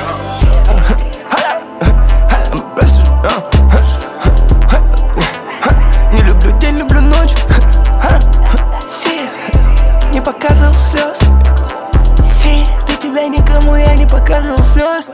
Не люблю день, люблю ночь. Не показывал слез. До тебя никому я не показывал слез.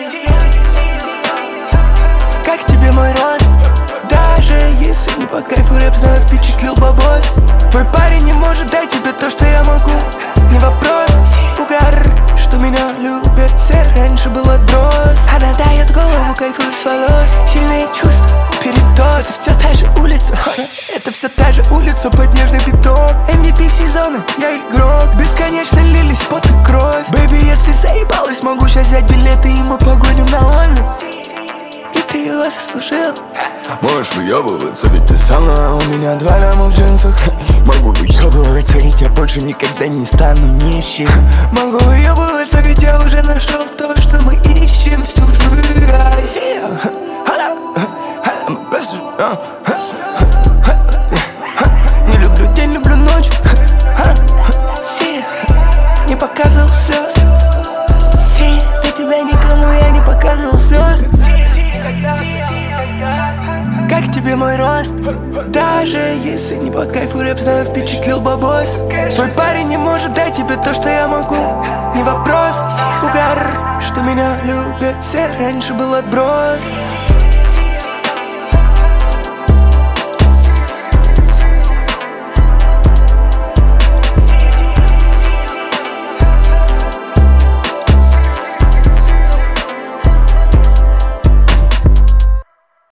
Как тебе мой рост? Даже если не по кайфу рэп, знаю, впечатлил бабос. Твой парень не может дать тебе то, что я могу. Не вопрос, угар, что меня любят все. Раньше был отброс. Она дает голову, кайфую с волос. Сильные чувства, передоз. Это все та же улица. Это все та же улица под нежный биток. MVP сезона, я игрок. Бесконечно лились пот и кровь. Бэйби, если заебалась, могу сейчас взять билеты, и мы погоним на Ольву. И ты его заслужил. Можешь выебываться, ведь ты сама. У меня 2 ляма в джинсах. Могу выебываться, ведь я больше никогда не стану нищим. Могу выебываться, ведь я уже нашел то, что мы ищем всю жизнь. Не люблю день, люблю ночь. Не показывал слез. До тебя никому я не показывал слез. Как тебе мой рост? Даже если не по кайфу рэп, знаю, впечатлил бабос. Твой парень не может дать тебе то, что я могу. Не вопрос, угар, что меня любят все. Раньше был отброс.